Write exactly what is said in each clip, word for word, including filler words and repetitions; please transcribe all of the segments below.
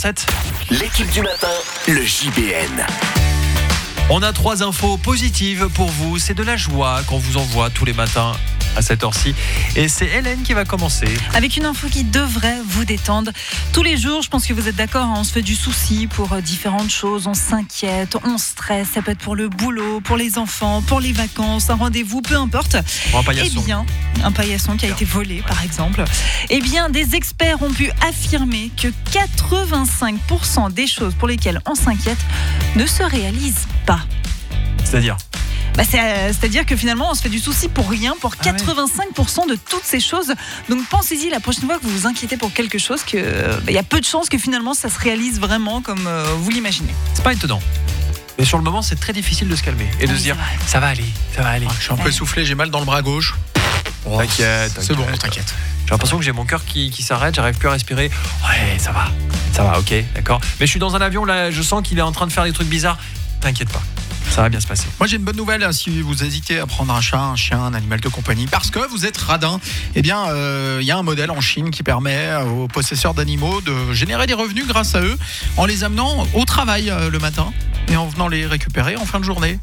sept. L'équipe du matin, le J B N. On a trois infos positives pour vous. C'est de la joie qu'on vous envoie tous les matins à cette heure-ci. Et c'est Hélène qui va commencer. Avec une info qui devrait vous détendre. Tous les jours, je pense que vous êtes d'accord, hein, on se fait du souci pour différentes choses. On s'inquiète, on stresse. Ça peut être pour le boulot, pour les enfants, pour les vacances, un rendez-vous, peu importe. Pour un paillasson. Eh bien, un paillasson qui a été volé, par exemple. Eh bien, des experts ont pu affirmer que quatre-vingt-cinq pour cent des choses pour lesquelles on s'inquiète ne se réalisent pas. C'est-à-dire Bah c'est, euh, c'est-à-dire que finalement on se fait du souci pour rien, pour Ah ouais. quatre-vingt-cinq pour cent de toutes ces choses. Donc pensez-y la prochaine fois que vous vous inquiétez pour quelque chose, qu'il euh, bah, y a peu de chances que finalement ça se réalise vraiment comme euh, vous l'imaginez. C'est pas étonnant. Mais sur le moment, c'est très difficile de se calmer et de Oui, se dire c'est vrai. ça va aller, ça va aller. Je suis un peu essoufflé, j'ai mal dans le bras gauche. Oh, T'inquiète, c'est bon, t'inquiète. t'inquiète. J'ai l'impression que j'ai mon cœur qui, qui s'arrête, j'arrive plus à respirer. Ouais, ça va, ça va, ok, d'accord. Mais je suis dans un avion là, je sens qu'il est en train de faire des trucs bizarres. T'inquiète pas, ça va bien se passer. Moi j'ai une bonne nouvelle hein, si vous hésitez à prendre un chat, un chien, un animal de compagnie parce que vous êtes radin. Eh bien il euh, y a un modèle en Chine qui permet aux possesseurs d'animaux de générer des revenus grâce à eux en les amenant au travail euh, le matin et en venant les récupérer en fin de journée.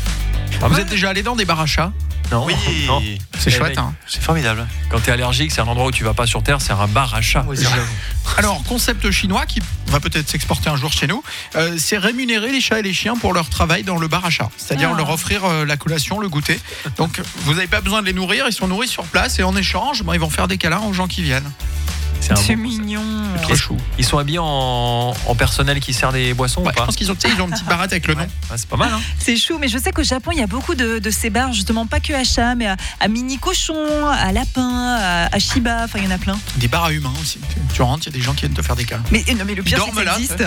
Pas Vous mal. êtes déjà allé dans des bars à chats? Non, Oui, non. C'est Eh chouette mec, hein. c'est formidable. Quand t'es allergique, c'est un endroit où tu vas pas sur Terre, c'est un bar à chat. Oui, c'est vrai. Alors, concept chinois qui va peut-être s'exporter un jour chez nous, euh, c'est rémunérer les chats et les chiens pour leur travail dans le bar à chat. C'est-à-dire Ah. leur offrir euh, la collation, le goûter. Donc, vous n'avez pas besoin de les nourrir, ils sont nourris sur place et en échange, ben, ils vont faire des câlins aux gens qui viennent. C'est un C'est bon- mignon. Trop chou. Ils sont habillés en, en personnel qui sert des boissons Ouais, ou je pas? pense qu'ils ont, tu sais, ils ont une petite barrette avec le nom. Ah, c'est pas mal, hein. C'est chou, mais je sais qu'au Japon, il y a beaucoup de, de ces bars, justement, pas que à chat, mais à, à mini cochon, à lapin, à, à Shiba, enfin il y en a plein. Des bars à humains aussi. Tu, tu rentres, il y a des gens qui viennent te faire des câlins. Mais, non, mais le pire, Ils c'est que dorment ça là, existe.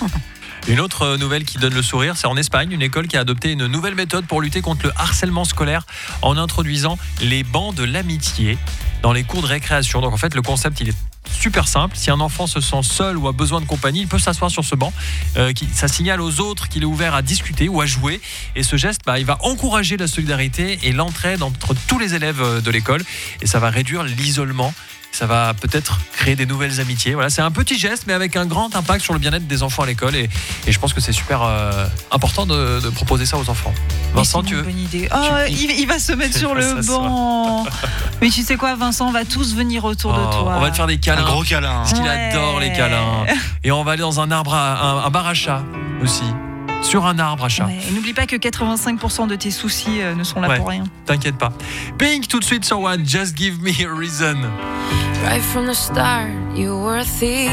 Une autre nouvelle qui donne le sourire, c'est en Espagne, une école qui a adopté une nouvelle méthode pour lutter contre le harcèlement scolaire en introduisant les bancs de l'amitié dans les cours de récréation. Donc en fait, le concept, il est super simple. Si un enfant se sent seul ou a besoin de compagnie, il peut s'asseoir sur ce banc. Euh, qui, ça signale aux autres qu'il est ouvert à discuter ou à jouer. Et ce geste, bah, il va encourager la solidarité et l'entraide entre tous les élèves de l'école. Et ça va réduire l'isolement. Ça va peut-être créer des nouvelles amitiés. Voilà, c'est un petit geste, mais avec un grand impact sur le bien-être des enfants à l'école. Et, et je pense que c'est super euh, important de, de proposer ça aux enfants. Vincent, Mais c'est tu une veux bonne idée. Oh, tu- il, il va se mettre sur Il va le s'asseoir. banc. Mais tu sais quoi, Vincent, on va tous venir autour de Oh, toi. on va te faire des câlins. Un gros câlin. Parce qu'il Ouais. adore les câlins. Et on va aller dans un arbre, à, un, un bar à chat aussi. Sur un arbre à chat. Ouais, et n'oublie pas que quatre-vingt-cinq pour cent de tes soucis euh, ne sont là Ouais. pour rien. T'inquiète pas. Pink tout de suite sur One. Just give me a reason. Right from the start, you were a thief.